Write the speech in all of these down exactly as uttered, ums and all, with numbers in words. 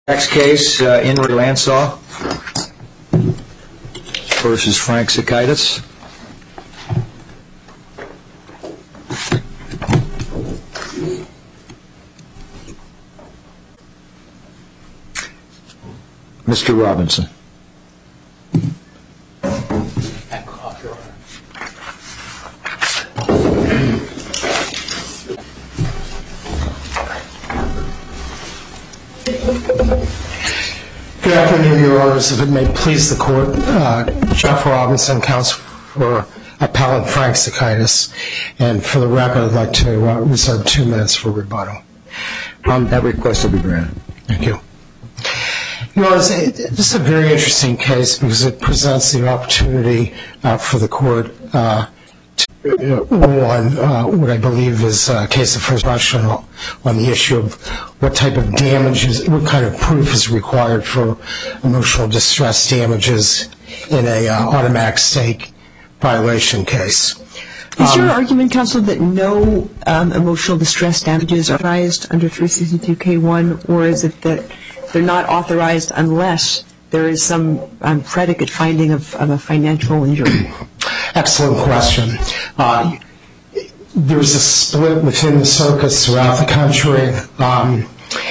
Next case, uh, Inri Lansaw versus Frank Sakaitis. Mister Robinson. Good afternoon, Your Honors. If it may please the Court, uh, Jeff Robinson, counsel for Appellant Frank Sakaitis, and for the record, I'd like to uh, reserve two minutes for rebuttal. Um, that request will be granted. Thank you. Your Honors, this is a very interesting case because it presents the opportunity uh, for the Court uh, to rule on uh, what I believe is a case of first impression on the issue of what type of damages, what kind of proof is required for emotional distress damages in a uh, automatic stake violation case. Is your um, argument, counsel, that no um, emotional distress damages are authorized under three sixty-two K one, or is it that they're not authorized unless there is some um, predicate finding of, of a financial injury? Excellent question. Uh, there's a split within the circuits throughout the country. Um,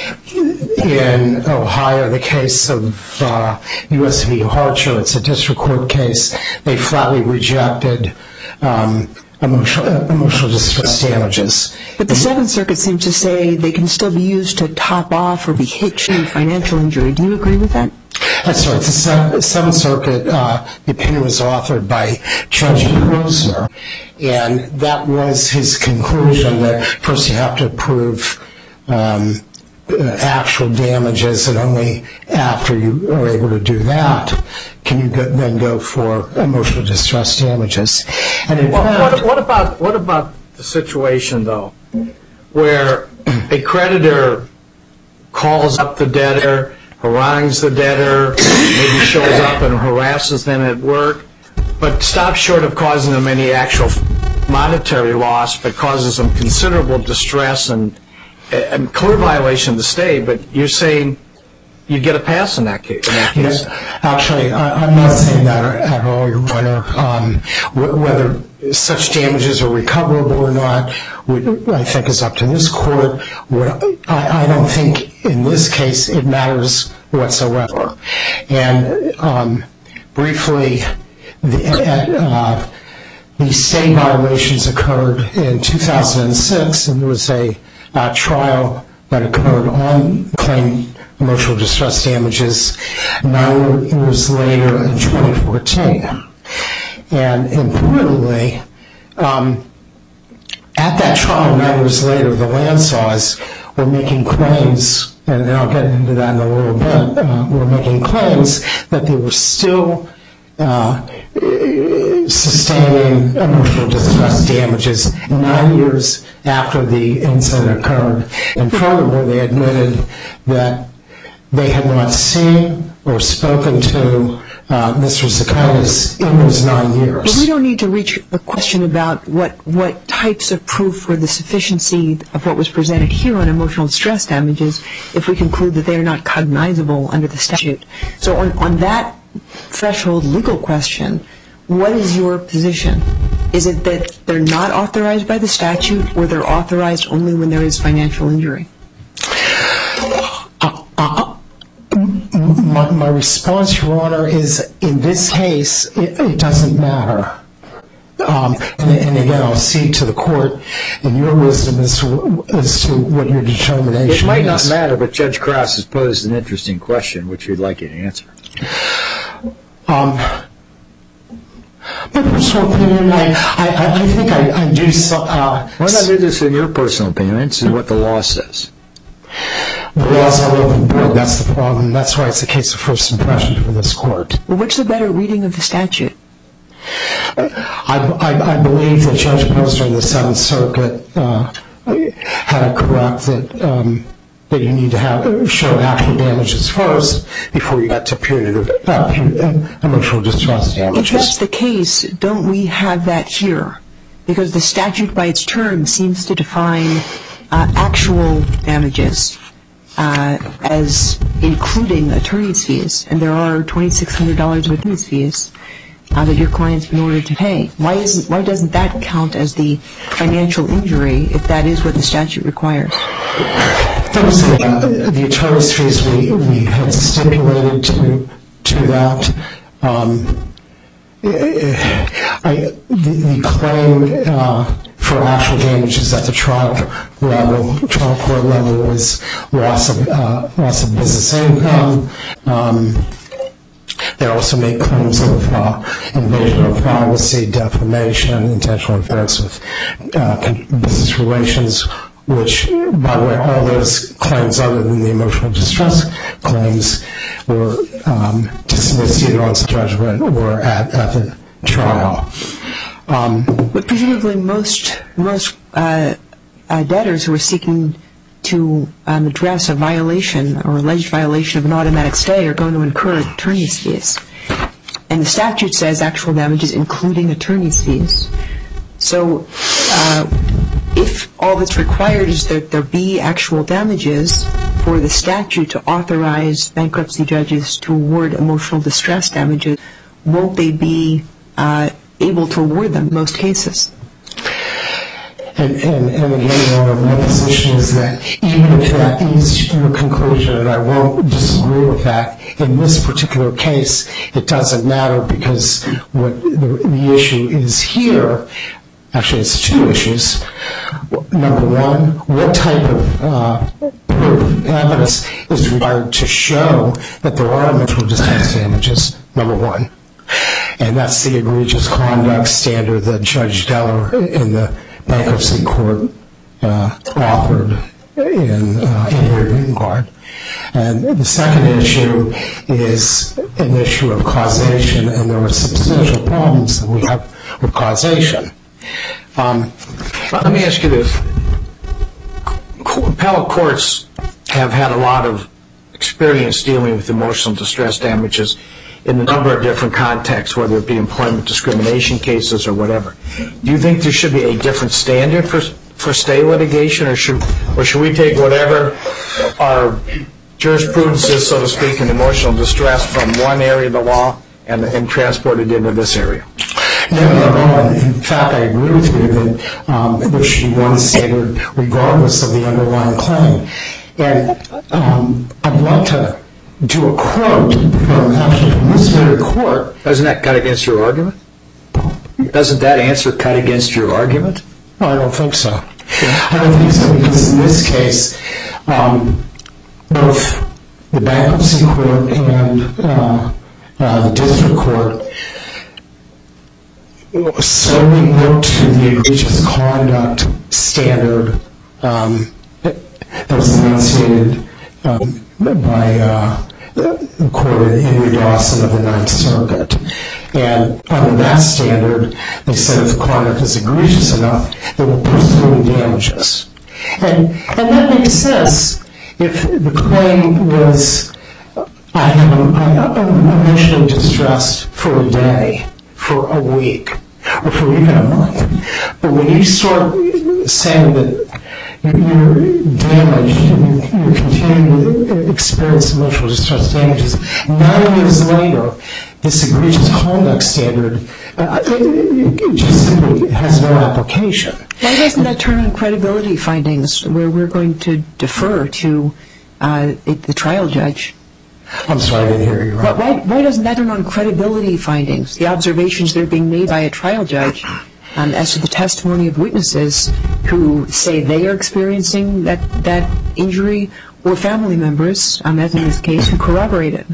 in Ohio, the case of uh, U S v. Harcher, it's a district court case, they flatly rejected um, emotional, uh, emotional distress damages. But the Seventh Circuit seems to say they can still be used to top off or be hitched in financial injury. Do you agree with that? That's right. The Seventh Circuit, uh, the opinion was authored by Judge Rosner, and that was his conclusion that first you have to prove um, uh, actual damages, and only after you are able to do that can you go, then go for emotional distress damages. And in well, fact, what, what about what about the situation though, where a creditor calls up the debtor, harangues the debtor, maybe shows up and harasses them at work, but stops short of causing them any actual monetary loss, but causes them considerable distress and, and clear violation of the state? But you're saying you get a pass in that case? In that case? Yes. Actually, I, I'm not saying that at all, Your Honor. Um, whether such damages are recoverable or not, I think is up to this court. I, I don't think in this case it matters whatsoever. And um, briefly, the, uh, the state violations occurred in two thousand six, and there was a uh, trial that occurred on claim emotional distress damages nine years later in twenty fourteen. And importantly, um, at that trial nine years later, the Lansaws were making claims, and I'll get into that in a little bit, uh, were making claims that they were still uh, sustaining emotional distress damages nine years after the incident occurred. And furthermore, they admitted that they had not seen or spoken to uh, Mister Sakaitis in those nine years. But we don't need to reach a question about what, what types of proof or the sufficiency of what was presented here on emotional distress damages if we conclude that they are not cognizable under the statute. So on, on that threshold legal question, what is your position? Is it that they're not authorized by the statute, or they're authorized only when there is financial injury? Uh, uh, my, my response, Your Honor, is in this case, it, it doesn't matter. Um, and, and again, I'll cede to the court in your wisdom as to, as to what your determination is. It might not matter, but Judge Krause has posed an interesting question, which we'd like you to answer. Um, my personal opinion, I, I, I think I, I do. So, uh, Why not do this in your personal opinion? This is what the law says. The law's all over the board. That's the problem. That's why it's a case of first impression for this court. Well, what's the better reading of the statute? I, I, I believe that Judge Posner in the Seventh Circuit uh, had it correct that um, that you need to have show actual damages first before you get to punitive uh, emotional distress damages. If that's the case, don't we have that here? Because the statute by its terms seems to define uh, actual damages uh, as including attorney's fees, and there are twenty-six hundred dollars of attorney's fees uh, that your client's been ordered to pay. Why isn't why doesn't that count as the financial injury if that is what the statute requires? Those are uh, the attorney's fees we, we had stipulated to to that. Um, I, the, the claim uh, for actual damages at the trial level, trial court level, was loss of uh, loss of business income. Um, they also make claims of uh, invasion of privacy, defamation, intentional interference with uh, business relations, which, by the way, all those claims other than the emotional distress claims were um, dismissed either on judgment or at, at the trial. Um, but presumably most most uh, uh, debtors who are seeking to um, address a violation or alleged violation of an automatic stay are going to incur attorney's fees. And the statute says actual damages including attorney's fees. So uh, if all that's required is that there be actual damages for the statute to authorize bankruptcy judges to award emotional distress damages, won't they be uh, able to award them in most cases? And, and, and again, Your Honor, my position is that even if that is your conclusion, and I won't disagree with that, in this particular case, it doesn't matter because what the, the issue is here, actually it's two issues. Number one, what type of uh, proof, evidence is required to show that there are emotional distress damages, number one. And that's the egregious conduct standard that Judge Deller in the bankruptcy court uh, offered in uh, in Vanguard. And the second issue is an issue of causation, and there are substantial problems that we have with causation. Um, Let me ask you this. Appellate courts have had a lot of experience dealing with emotional distress damages in a number of different contexts, whether it be employment discrimination cases or whatever. Do you think there should be a different standard for for stay litigation, or should or should we take whatever our jurisprudence is, so to speak, in emotional distress from one area of the law and, and transport it into this area? No, no, no. In fact, I agree with you that um, there should be one standard regardless of the underlying claim. And um, I'd like to do a quote from actually from this very court. Doesn't that cut against your argument? Doesn't that answer cut against your argument? No, I don't think so. I don't think so because in this case, um, both the bankruptcy court and uh, uh, the district court solely looked to the egregious conduct standard um, that was enunciated um, by uh, the court in Henry Dawson of the Ninth Circuit. And under that standard, they said if the conduct is egregious enough, they will pursue damages. And, and that makes sense if the claim was, I have I'm emotionally distressed for a day, for a week, or for even a month. But when you start saying that you're damaged and you continue to experience emotional distress damages, nine years later, this egregious conduct standard uh, it, it just simply has no application. Why doesn't that turn on credibility findings where we're going to defer to uh, the trial judge? I'm sorry, I didn't hear you right. Why, why doesn't that turn on credibility findings, the observations that are being made by a trial judge um, as to the testimony of witnesses who say they are experiencing that, that injury, or family members, um, as in this case, who corroborate it?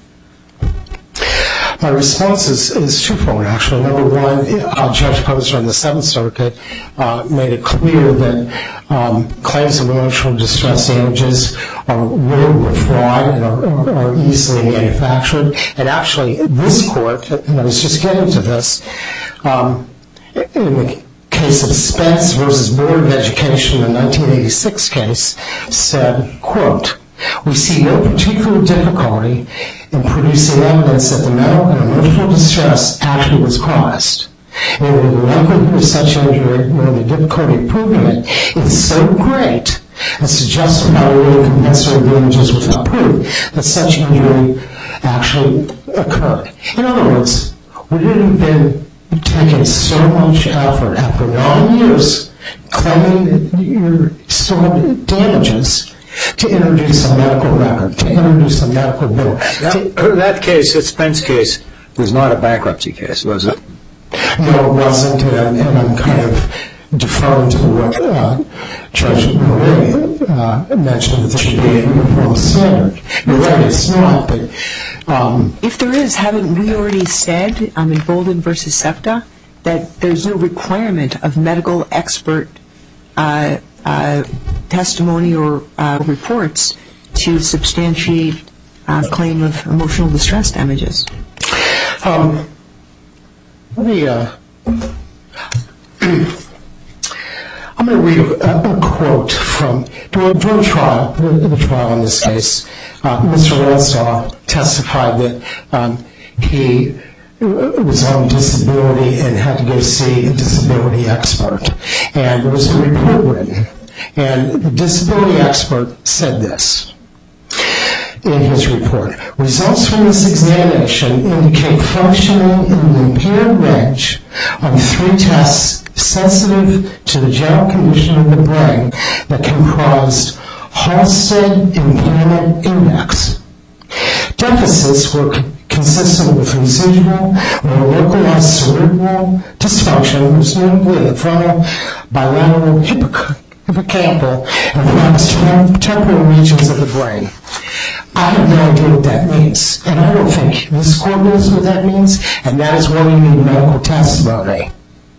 My response is, is twofold, actually. Number one, uh, Judge Posner in the Seventh Circuit uh, made it clear that um, claims of emotional distress damages are riddled with fraud and are, are, are easily manufactured. And actually, this court, and I was just getting to this, um, in the case of Spence versus Board of Education, the nineteen eighty-six case, said, quote, "We see no particular difficulty in producing evidence that the mental and emotional distress actually was caused. And the likelihood of such injury, or the difficulty of proving it, is so great and suggests evaluating compensatory damages without proof that such injury actually occurred. In other words, would it have been taking so much effort after nine years claiming that you still have damages to introduce a medical record, to introduce a medical bill? Now, that case, that Spence case, was not a bankruptcy case, was it? No, it wasn't, and, and I'm kind of deferring to what uh, Judge Marie uh, mentioned, that there should be a uniform standard. You're right, it's not, but... Um, if there is, haven't we already said um, in Bolden versus SEPTA that there's no requirement of medical expert uh, uh, testimony or uh, reports to substantiate a claim of emotional distress damages? Um, let me... Uh, I'm going to read a, a quote from, during the trial, the, the trial in this case. Uh, Mister Ransaw testified that um, he was on disability and had to go see a disability expert. And there was a report written. And the disability expert said this in his report. Results from this examination indicate functioning in the impaired range on three tests sensitive to the general condition of the brain that comprised Halsted Impairment Index. Deficits were c- consistent with residual or localized cerebral dysfunction, most notably the frontal, bilateral, hippoc- hippocampal, and temporal regions of the brain. I have no idea what that means, and I don't think this court knows what that means, and that is why you need medical testimony.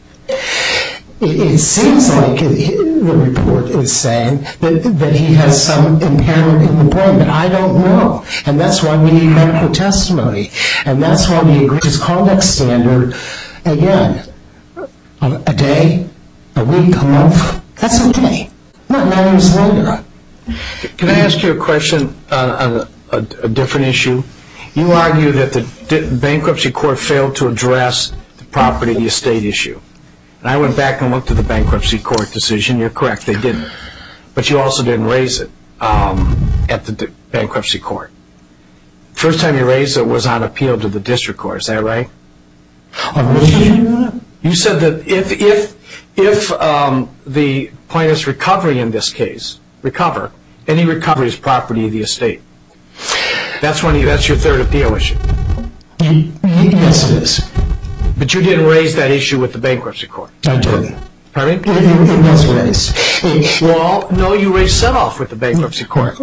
It, it seems like it, the report is saying that, that he has some impairment in the brain, but I don't know, and that's why we need medical testimony, and that's why the egregious conduct standard, again, a, a day, a week, a month, that's okay, not nine years later. Can I ask you a question on, on a, a different issue? You argue that the bankruptcy court failed to address the property, the estate issue. And I went back and looked at the bankruptcy court decision. You're correct, they didn't. But you also didn't raise it um, at the bankruptcy court. First time you raised it was on appeal to the district court. Is that right? On which issue? You said that if if if um, the plaintiff's recovery in this case recover, any recovery is property of the estate. That's when you, that's your third appeal issue. Yes, it is. But you didn't raise that issue with the bankruptcy court. I didn't. Pardon me? It, it, it was raised. Well, no, you raised set-off with the bankruptcy court.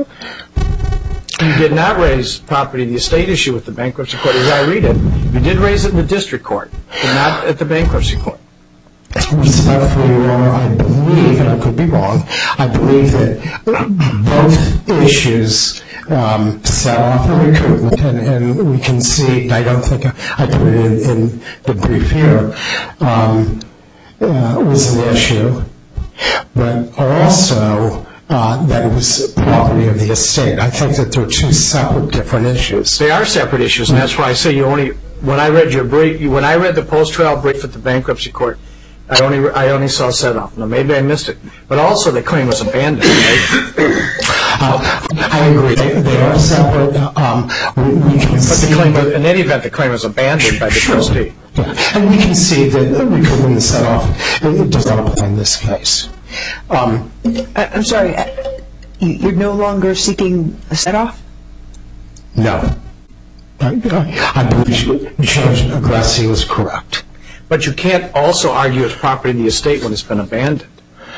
You did not raise property of the estate issue with the bankruptcy court. As I read it, you did raise it in the district court, but not at the bankruptcy court. Respectfully, Your Honor, I believe, and I could be wrong, I believe that both issues um, set off a recoupment, and, and we can see, I don't think I put it in, in the brief here, um, uh, was an issue, but also uh, that it was property of the estate. I think that they're two separate, different issues. They are separate issues, and that's why I say you only, when I read your brief, when I read the post-trial brief at the bankruptcy court, I only I only saw set-off. Now, maybe I missed it. But also the claim was abandoned, right? Uh, I agree. They, they are separate. Um, we, we can but see the claim, in any event, the claim was abandoned by the sure. trustee. Yeah. And we can see that recouping the set-off, it, it does not apply in this case. Um, I, I'm sorry, you're no longer seeking a set-off? no. I, I, I believe Judge Aggrassi was correct. But you can't also argue it's property of the estate when it's been abandoned.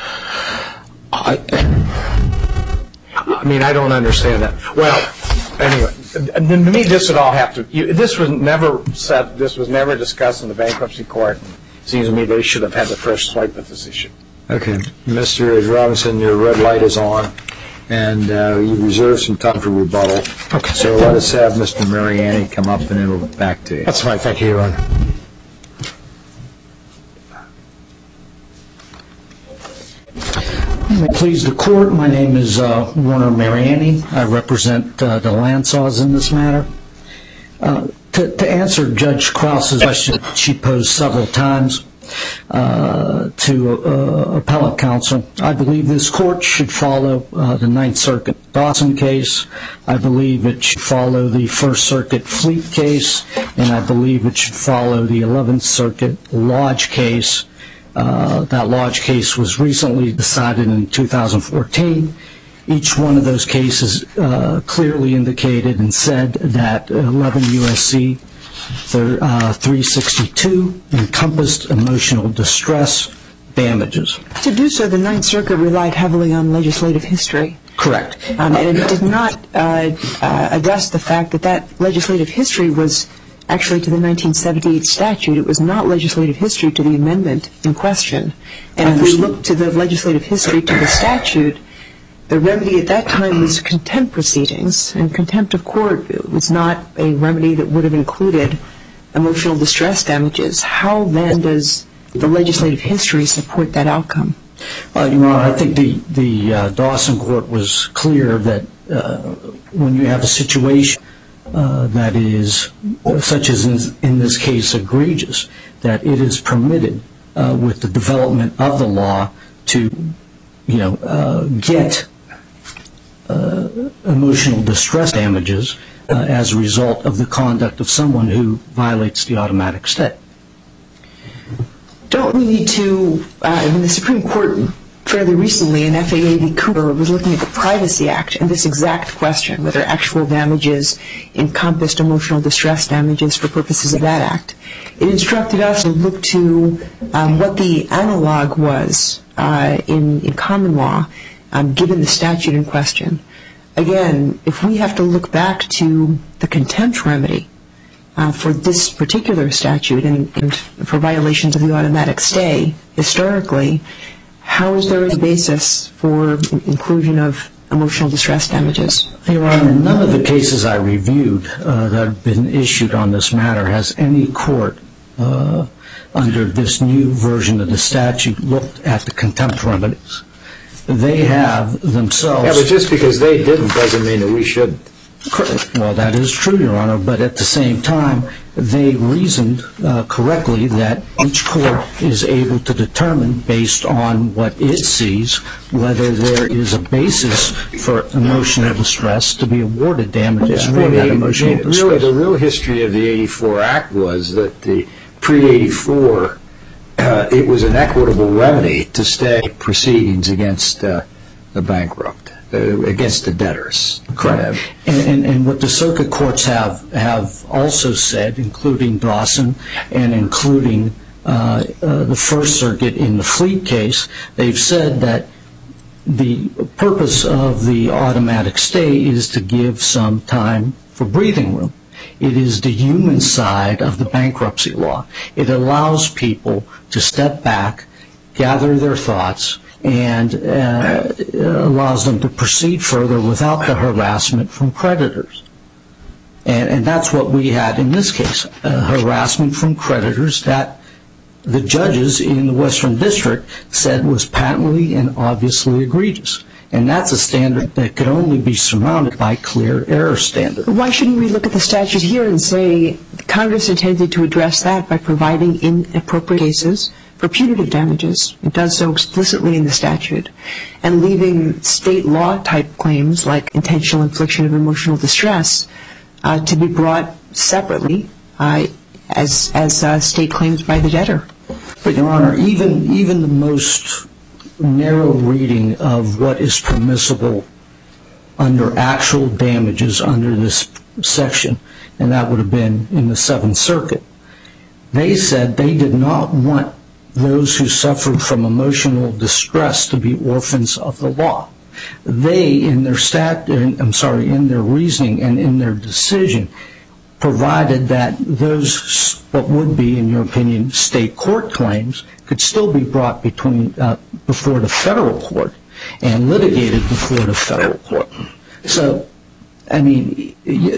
I, I mean, I don't understand that. Well, anyway, to me, this would all have to. You, this was never said. This was never discussed in the bankruptcy court. It seems to me they should have had the first swipe at this issue. Okay, Mister Robinson, your red light is on, and uh, you reserved some time for rebuttal. Okay. So let us have Mister Mariani come up, and then we'll be back to you. That's fine. Thank you, Your Honor. May it please the court, my name is uh, Warner Mariani. I represent uh, the Landsaws in this matter. Uh, to, to answer Judge Krause's question she posed several times, uh, to uh, appellate counsel, I believe this court should follow uh, the Ninth Circuit Dawson case. I believe it should follow the First Circuit Fleet case, and I believe it should follow the Eleventh Circuit Lodge case. Uh, that Lodge case was recently decided in two thousand fourteen. Each one of those cases uh, clearly indicated and said that eleven U S C three sixty-two encompassed emotional distress damages. To do so, the Ninth Circuit relied heavily on legislative history. Correct. Um, and it did not uh, uh, address the fact that that legislative history was actually to the nineteen seventy-eight statute. It was not legislative history to the amendment in question. And if we look to the legislative history to the statute, the remedy at that time was contempt proceedings, and contempt of court was not a remedy that would have included emotional distress damages. How then does the legislative history support that outcome? Uh, Your Honor, I think the, the uh, Dawson court was clear that uh, when you have a situation uh, that is, uh, such as in, in this case, egregious, that it is permitted uh, with the development of the law to, you know, uh, get uh, emotional distress damages uh, as a result of the conduct of someone who violates the automatic stay. Don't we need to, uh, I mean, the Supreme Court fairly recently in F A A v. Cooper was looking at the Privacy Act and this exact question, whether actual damages encompassed emotional distress damages for purposes of that act. It instructed us to look to um, what the analog was uh, in, in common law, um, given the statute in question. Again, if we have to look back to the contempt remedy uh, for this particular statute and, and for violations of the automatic stay, historically, how is there a basis for inclusion of emotional distress damages? Your Honor, none of the cases I reviewed uh, that have been issued on this matter has any court uh, under this new version of the statute looked at the contempt remedies. They have themselves... Yeah, but just because they didn't doesn't mean that we shouldn't. Well, that is true, Your Honor, but at the same time, they reasoned uh, correctly that each court is able to determine, based on what it sees, whether there is a basis for emotional distress to be awarded damages Yeah, for I mean, that the, emotional the, distress. Really, the real history of the eighty-four Act was that the pre eighty-four, uh, it was an equitable remedy to stay proceedings against uh, the bankrupt. Uh, against the debtors. Correct. And, and, and what the circuit courts have, have also said, including Dawson and including uh, uh, the First Circuit in the Fleet case, they've said that the purpose of the automatic stay is to give some time for breathing room. It is the human side of the bankruptcy law. It allows people to step back, gather their thoughts, and uh, allows them to proceed further without the harassment from creditors. And, and that's what we had in this case, uh, harassment from creditors that the judges in the Western District said was patently and obviously egregious. And that's a standard that could only be surmounted by clear error standard. Why shouldn't we look at the statute here and say Congress intended to address that by providing in appropriate cases for punitive damages? It does so explicitly in the statute, and leaving state law type claims like intentional infliction of emotional distress uh, to be brought separately uh, as as uh, state claims by the debtor. But Your Honor, even even the most narrow reading of what is permissible under actual damages under this section, and that would have been in the Seventh Circuit, they said they did not want those who suffered from emotional distress to be orphans of the law. They, in their stat, I'm sorry, in their reasoning and in their decision, provided that those, what would be, in your opinion, state court claims could still be brought between uh, before the federal court and litigated before the federal court. So, I mean,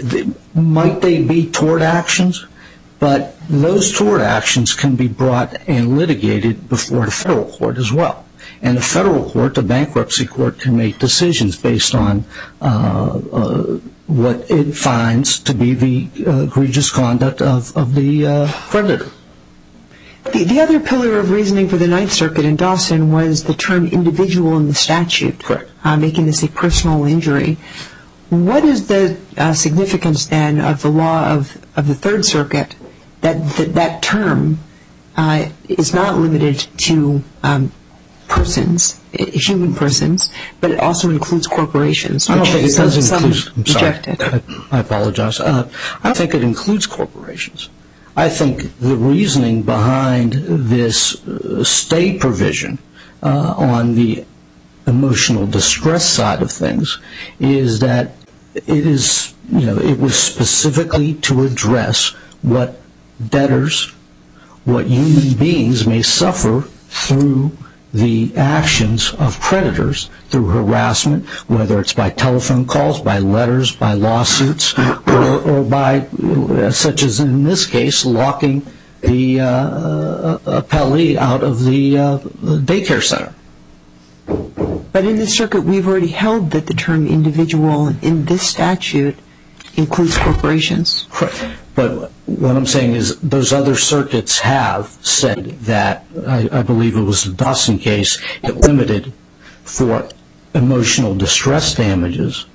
might they be tort actions? But those tort actions can be brought and litigated before the federal court as well. And the federal court, the bankruptcy court, can make decisions based on uh, uh, what it finds to be the uh, egregious conduct of, of the uh, creditor. The, the other pillar of reasoning for the Ninth Circuit in Dawson was the term individual in the statute, Correct. Uh, making this a personal injury. What is the uh, significance then of the law of, of the Third Circuit that that, that term uh, is not limited to um, persons, human persons, but it also includes corporations? I don't think it does some, include. some I'm sorry. rejected. I, I apologize. Uh, I don't think it includes corporations. I think the reasoning behind this uh, stay provision uh, on the emotional distress side of things is that it is, you know, it was specifically to address what debtors, what human beings may suffer through the actions of creditors, through harassment, whether it's by telephone calls, by letters, by lawsuits, or, or by, uh, such as in this case, locking the uh, appellee out of the uh, daycare center. But in this circuit, we've already held that the term individual in this statute includes corporations. Correct. But what I'm saying is those other circuits have said that, I, I believe it was the Dawson case, it limited for emotional distress damages.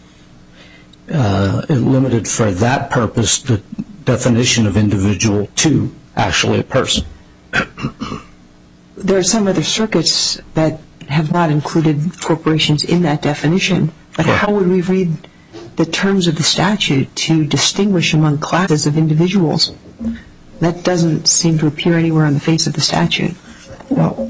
Uh, it limited for that purpose the definition of individual to actually a person. There are some other circuits that have not included corporations in that definition, but Correct. How would we read the terms of the statute to distinguish among classes of individuals? That doesn't seem to appear anywhere on the face of the statute. Well,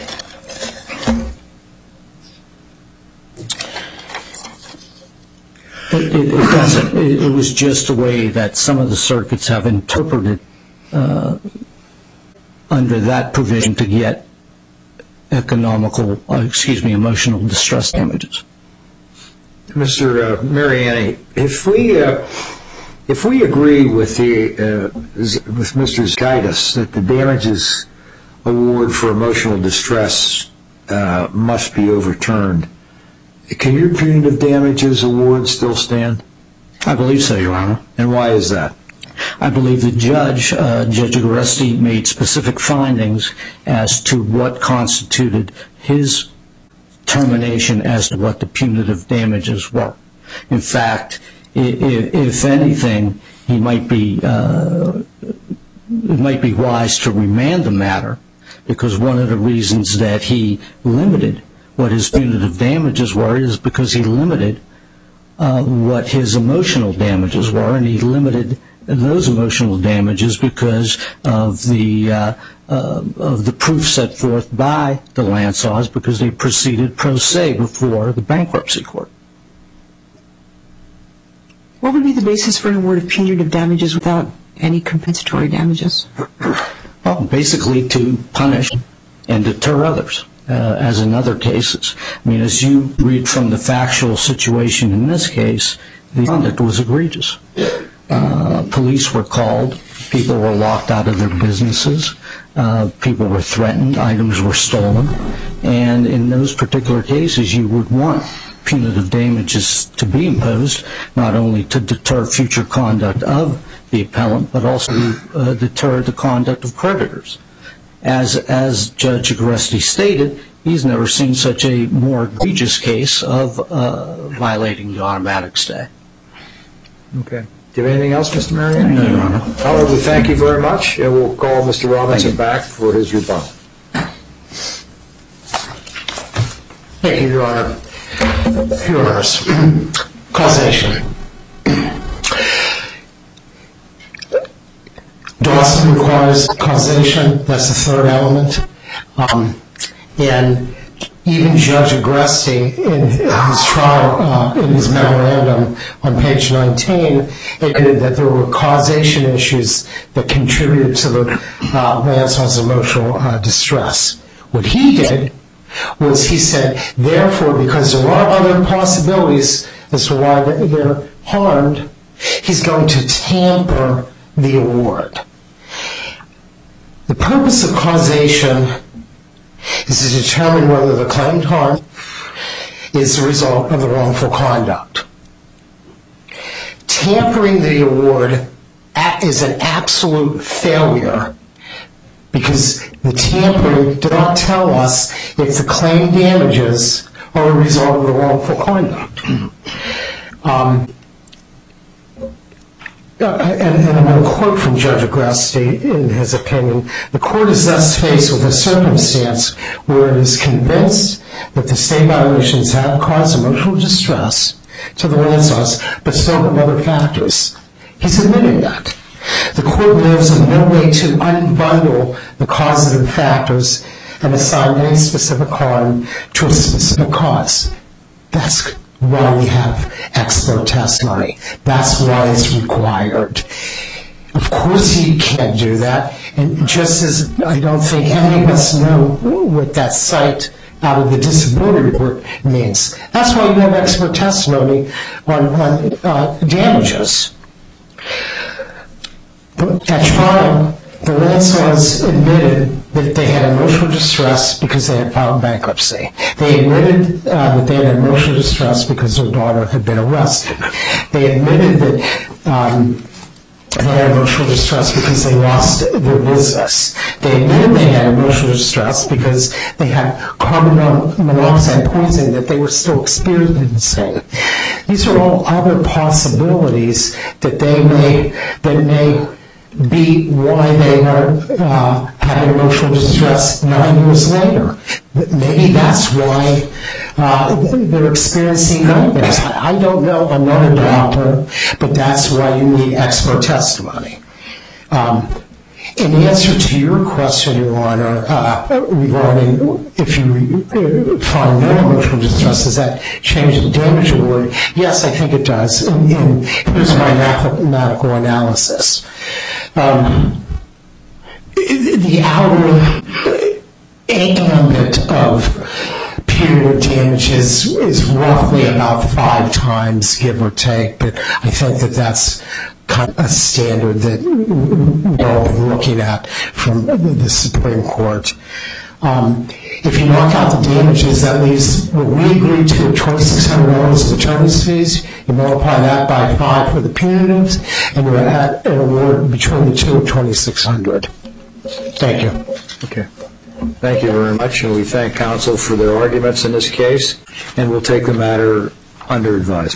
it, it, it doesn't. It, it was just a way that some of the circuits have interpreted uh, under that provision to get economical, uh, excuse me, emotional distress damages. Mister Uh, Mariani, if we uh, if we agree with the uh, with Mister Zaitis that the damages award for emotional distress uh, must be overturned, can your punitive damages award still stand? I believe so, Your Honor. And why is that? I believe the judge, uh, Judge Agresti, made specific findings as to what constituted his termination as to what the punitive damages were. In fact, if, if anything, he might be uh, it might be wise to remand the matter, because one of the reasons that he limited what his punitive damages were is because he limited uh, what his emotional damages were, and he limited those emotional damages because of the uh, uh, of the proof set forth by the Lansaws, because they proceeded pro se before the bankruptcy court. What would be the basis for an award of punitive damages without any compensatory damages? Well, basically to punish and deter others, uh, as in other cases. I mean, as you read from the factual situation in this case, the conduct was egregious. Uh, police were called, people were locked out of their businesses, uh, people were threatened, items were stolen, and in those particular cases you would want punitive damages to be imposed, not only to deter future conduct of the appellant, but also to uh, deter the conduct of creditors. As, as Judge Agresti stated, he's never seen such a more egregious case of uh, violating the automatic stay. Okay. Do you have anything else, Mister Mariani? No, Your Honor. However, thank you very much, and we'll call Mister Robinson back for his rebuttal. Thank you, Your Honor. Your Honors. Causation. Dawson requires causation. That's the third element. Um, and even Judge Agresti, in his trial, uh, in his memorandum on page nineteen, admitted that there were causation issues that contributed to the uh, Lansaw's emotional uh, distress. What he did was he said, therefore, because there are other possibilities as to why they're harmed, he's going to tamper the award. The purpose of causation is to determine whether the claimed harm is the result of the wrongful conduct. Tampering the award is an absolute failure because the tampering did not tell us if the claimed damages are a result of the wrongful conduct. Um, Uh, and, and I'm going to quote from Judge Agreste in his opinion, the court is thus faced with a circumstance where it is convinced that the state violations have caused emotional distress to the landowners, but still have other factors. He's admitting that. The court knows of no way to unbundle the causative factors and assign any specific harm to a specific cause. That's why we have expert testimony. That's why it's required. Of course he can't do that, and just as I don't think any of us know what that cite out of the disability report means. That's why you have expert testimony on, on uh, damages. At trial, the landowners admitted that they had emotional distress because they had filed bankruptcy. They admitted uh, that they had emotional distress because their daughter had been arrested. They admitted that um, they had emotional distress because they lost their business. They admitted they had emotional distress because they had carbon monoxide poisoning that they were still experiencing. These are all other possibilities that they may that may be why they are uh, having emotional distress nine years later. Maybe that's why uh, they're experiencing nightmares. I don't know. I'm not a doctor, but that's why you need expert testimony. Um, in answer to your question, Your Honor, uh, regarding if you find no emotional distress, does that change the damage award? Yes, I think it does. And, and here's my mathematical analysis. Um, the outer ambit of punitive damages is roughly about five times, give or take, but I think that that's kind of a standard that we're all looking at from the Supreme Court. Um, if you knock out the damages, that leaves what we agreed to twenty-six hundred dollars of attorney's fees. You multiply that by five for the punitives, and you're at an award between the two of twenty-six hundred dollars. Thank you. Okay. Thank you very much, and we thank counsel for their arguments in this case, and we'll take the matter under advisement.